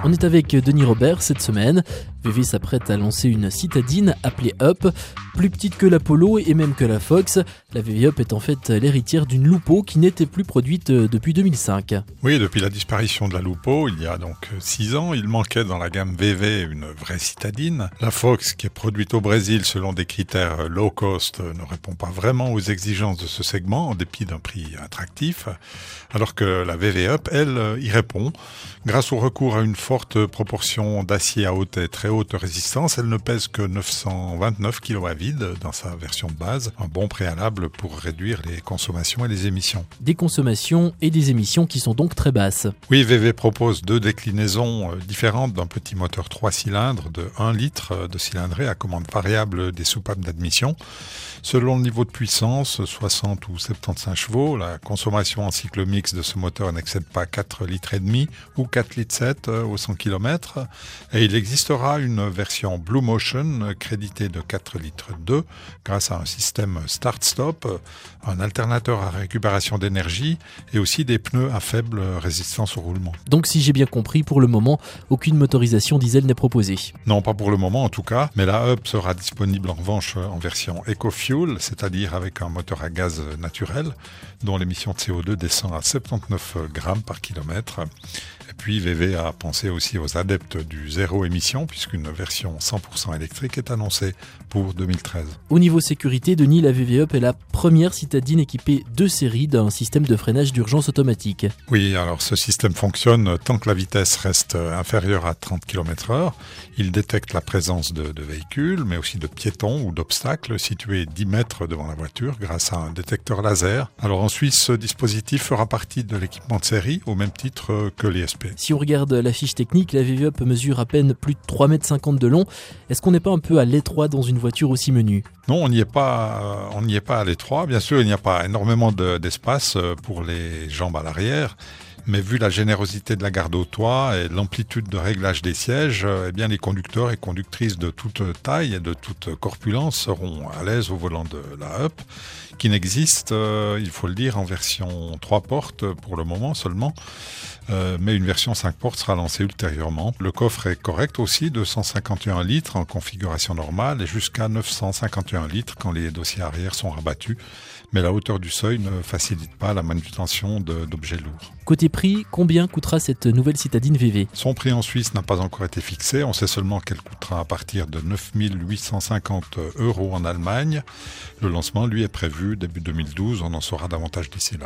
On est avec Denis Robert cette semaine. VV s'apprête à lancer une citadine appelée Up. Plus petite que l'Apollo et même que la Fox, la VV Up est en fait l'héritière d'une Lupo qui n'était plus produite depuis 2005. Oui, depuis la disparition de la Lupo, il y a donc 6 ans, il manquait dans la gamme VV une vraie citadine. La Fox, qui est produite au Brésil selon des critères low cost, ne répond pas vraiment aux exigences de ce segment, en dépit d'un prix attractif, alors que la VV Up, elle, y répond. Grâce au recours à une forte proportion d'acier à haute et très haute résistance, elle ne pèse que 929 kg à vide dans sa version de base, un bon préalable pour réduire les consommations et les émissions. Des consommations et des émissions qui sont donc très basses. Oui, VV propose 2 déclinaisons différentes d'un petit moteur 3 cylindres de 1 litre de cylindrée à commande variable des soupapes d'admission. Selon le niveau de puissance, 60 ou 75 chevaux, la consommation en cycle mixte de ce moteur n'excède pas 4,5 litres ou 4,7 litres au 100 km. Et il existera une version Blue Motion créditée de 4,2 litres grâce à un système start-stop, un alternateur à récupération d'énergie et aussi des pneus à faible résistance au roulement. Donc si j'ai bien compris, pour le moment, aucune motorisation diesel n'est proposée. Non, pas pour le moment en tout cas, mais la Up sera disponible en revanche en version EcoFuel, c'est-à-dire avec un moteur à gaz naturel dont l'émission de CO2 descend à 79 grammes par kilomètre. Et puis VV a pensé aussi aux adeptes du zéro émission puisqu'une version 100% électrique est annoncée pour 2013. Au niveau sécurité, Denis, la VV Up est la première citadine équipée de série d'un système de freinage d'urgence automatique. Oui, alors ce système fonctionne tant que la vitesse reste inférieure à 30 km/h. Il détecte la présence de véhicules, mais aussi de piétons ou d'obstacles situés 10 mètres devant la voiture grâce à un détecteur laser. Alors en Suisse, ce dispositif fera partie de l'équipement de série au même titre que l'ISP. Si on regarde la fiche technique, la VV Up mesure à peine plus de 3,50 m de long. Est-ce qu'on n'est pas un peu à l'étroit dans une voiture aussi menue ? Non, on n'y est pas à l'étroit. Bien sûr, il n'y a pas énormément d'espace pour les jambes à l'arrière. Mais vu la générosité de la garde au toit et l'amplitude de réglage des sièges, eh bien les conducteurs et conductrices de toute taille et de toute corpulence seront à l'aise au volant de la Up, qui n'existe, il faut le dire, en version 3 portes pour le moment seulement. Mais une version 5 portes sera lancée ultérieurement. Le coffre est correct aussi, 251 litres en configuration normale et jusqu'à 951 litres quand les dossiers arrière sont rabattus. Mais la hauteur du seuil ne facilite pas la manutention d'objets lourds. Côté prix, combien coûtera cette nouvelle citadine VV ? Son prix en Suisse n'a pas encore été fixé. On sait seulement qu'elle coûtera à partir de 9 850 € en Allemagne. Le lancement, lui, est prévu début 2012. On en saura davantage d'ici là.